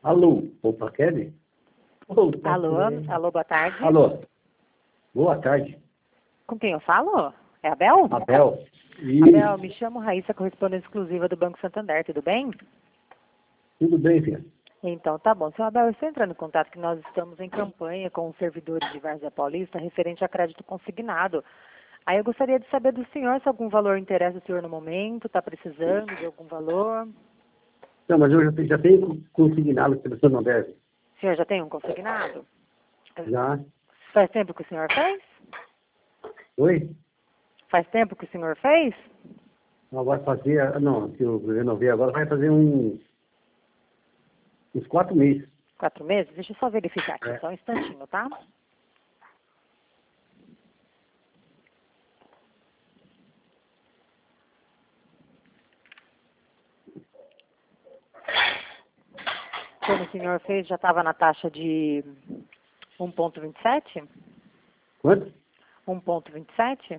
Alô, opa, Kelly? Opa, Alô, Kelly. alô, boa tarde. Alô, boa tarde. Com quem eu falo? É Abel? Abel. Abel, me chamo Raíssa, correspondente exclusiva do Banco Santander, tudo bem? Tudo bem, filha? Então, tá bom. Seu Abel, eu estou entrando em contato que nós estamos em campanha com os servidores de Várzea Paulista referente a crédito consignado. Aí eu gostaria de saber do senhor se algum valor interessa o senhor no momento, está precisando de algum valor. Não, mas eu já tenho consignado pelo Santander. O senhor já tem um consignado? Já. Faz tempo que o senhor fez? Oi? Faz tempo que o senhor fez? Agora fazer, não, que eu renovei agora, vai fazer uns 4 meses. 4 meses? Deixa eu só verificar aqui, É. só um instantinho, tá? Quando o senhor fez, já estava na taxa de 1,27? Quanto? 1,27?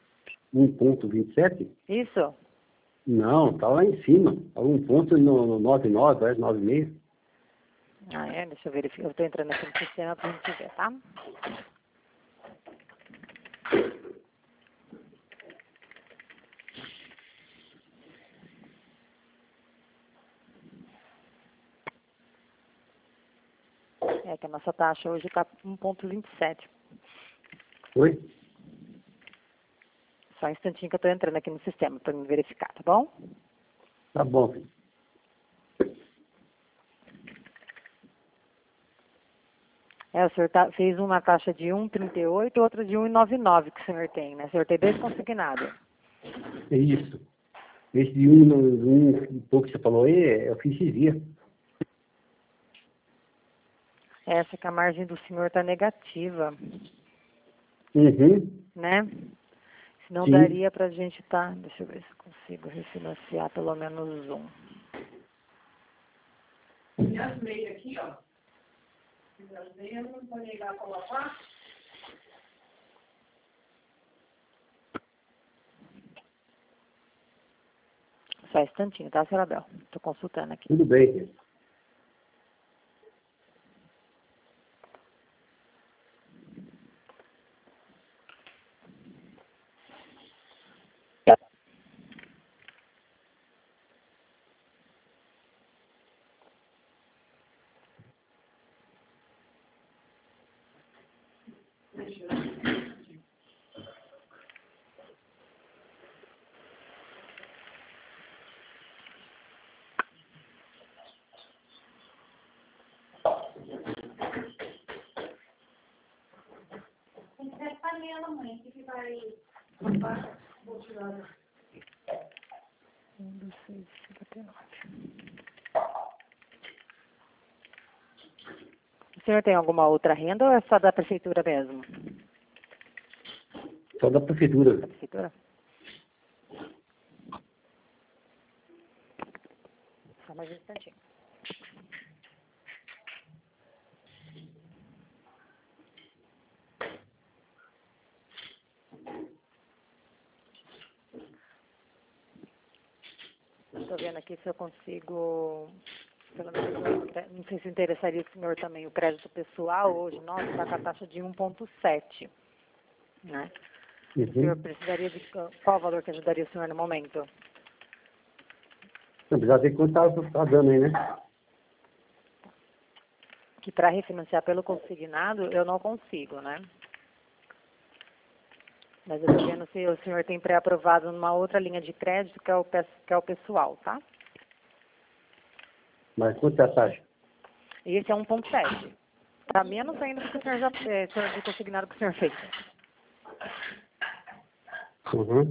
1,27? Isso? Não, tá lá em cima. Tá 1,99, parece 9,5. Ah, é? Deixa eu verificar. Eu estou entrando aqui no sistema para a gente ver, tá? É que a nossa taxa hoje está 1,27. Oi? Só um instantinho que eu estou entrando aqui no sistema para me verificar, tá bom? Tá bom, filho. É, o senhor fez uma taxa de 1,38 e outra de 1,99 que o senhor tem, né? O senhor tem 2 consignados. É isso. Esse de um pouco que você falou aí, eu fiz esses dias. Essa que a margem do senhor está negativa, Uhum. né? Senão Sim. daria para a gente estar... Deixa eu ver se eu consigo refinanciar pelo menos um. E as meias aqui, ó. As meias não vou negar para lavar. Só um instantinho, tá, senhora Bel? Estou consultando aqui. Tudo bem, filho. Tem que ser panela, mãe, que vai... Vou tirar. 1,659. O senhor tem alguma outra renda ou é só da prefeitura mesmo? Só da prefeitura. Da prefeitura? Só mais um instantinho. Estou vendo aqui se eu consigo, pelo menos, não sei se interessaria o senhor também, o crédito pessoal hoje, nossa, está com a taxa de 1,7, né? O senhor Uhum. precisaria de qual valor que ajudaria o senhor no momento? Não precisa ver quanto tá dando aí, né? Que para refinanciar pelo consignado, eu não consigo, né? Mas eu estou vendo se o senhor tem pré-aprovado numa outra linha de crédito, que é o pessoal, tá? Mas quanto é a taxa? E esse é 1,7. Está menos ainda do que o senhor já do consignado que o senhor fez. Uhum.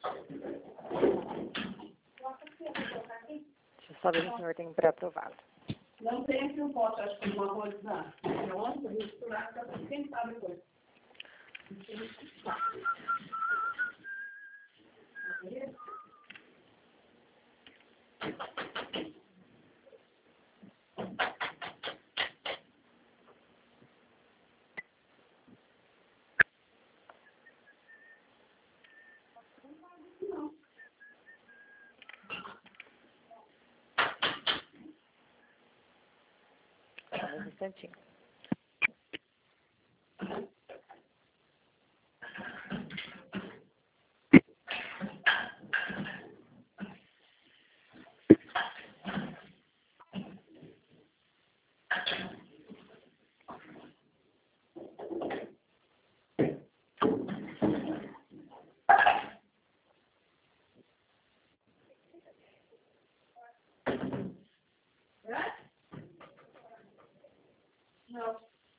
Deixa eu só ver se o senhor tem um pré-aprovado. Não tem aqui um pote, acho que uma coisa na onde, misturar, para esquentar depois. mais um instantinho. Não.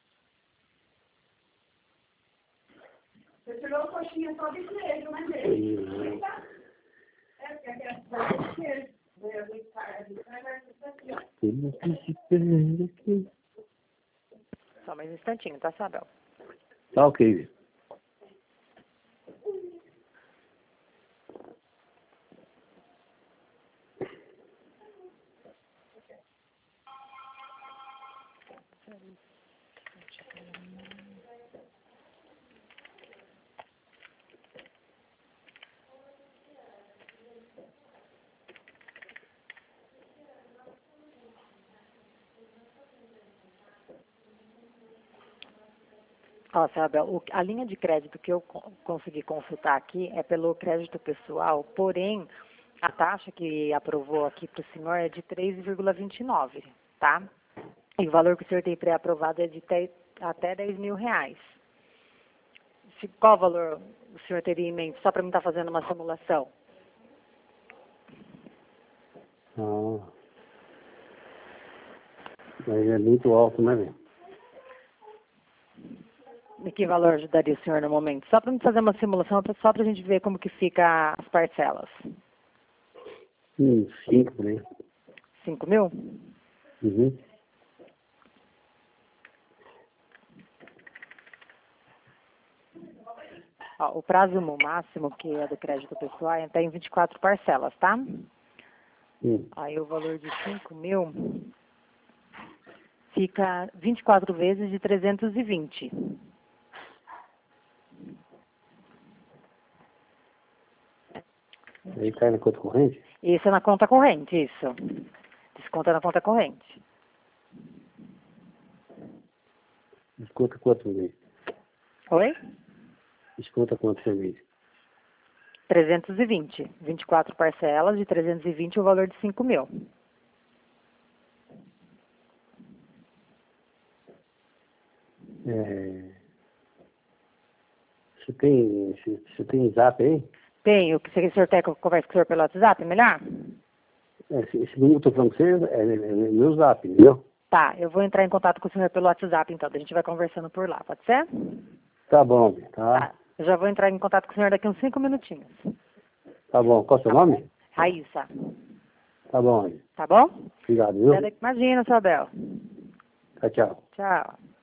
Você tirou a coxinha só de queijo, né, dele? É, porque aqui é de queijo. Só mais um instantinho, tá, Sabel? Tá ok. Ó, Sabel, a linha de crédito que eu consegui consultar aqui é pelo crédito pessoal, porém, a taxa que aprovou aqui para o senhor é de 3,29, tá? E o valor que o senhor tem pré-aprovado é de até 10 mil reais. Qual valor o senhor teria em mente, só para mim estar fazendo uma simulação? Ah, mas é muito alto, né, velho? E que valor ajudaria o senhor no momento? Só para me fazer uma simulação, só para a gente ver como que fica as parcelas. 5 por aí. 5 mil? Uhum. Ó, o prazo máximo, que é do crédito pessoal, é até em 24 parcelas, tá? Aí o valor de 5 mil fica 24 vezes de 320. Aí cai na conta corrente? Isso é na conta corrente, isso. Desconta na conta corrente. Desconta quanto por mês? Oi? Desconta quanto por mês? 320. 24 parcelas de 320, o valor de 5 mil. Você tem zap aí? Tem. O senhor quer que eu converse com o senhor pelo WhatsApp, melhor? Esse número que eu tô falando com você é meu zap, entendeu? Tá, eu vou entrar em contato com o senhor pelo WhatsApp, então. A gente vai conversando por lá, pode ser? Tá bom, tá? Tá. Eu já vou entrar em contato com o senhor daqui uns 5 minutinhos. Tá bom. Qual é o seu nome? Raíssa. Tá bom. Tá bom? Obrigado, viu? Imagina, Sabel. Tchau, tchau. Tchau.